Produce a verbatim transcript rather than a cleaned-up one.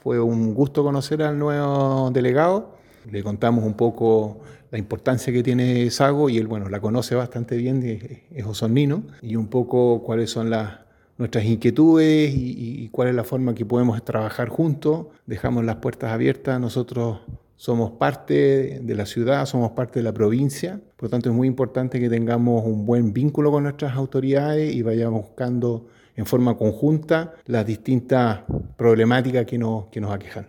Fue un gusto conocer al nuevo delegado. Le contamos un poco la importancia que tiene Sago y él, bueno, la conoce bastante bien, es osornino, y un poco cuáles son las, nuestras inquietudes y, y cuál es la forma que podemos trabajar juntos. Dejamos las puertas abiertas, nosotros somos parte de la ciudad, somos parte de la provincia, por lo tanto es muy importante que tengamos un buen vínculo con nuestras autoridades y vayamos buscando en forma conjunta las distintas problemáticas que nos, que nos aquejan.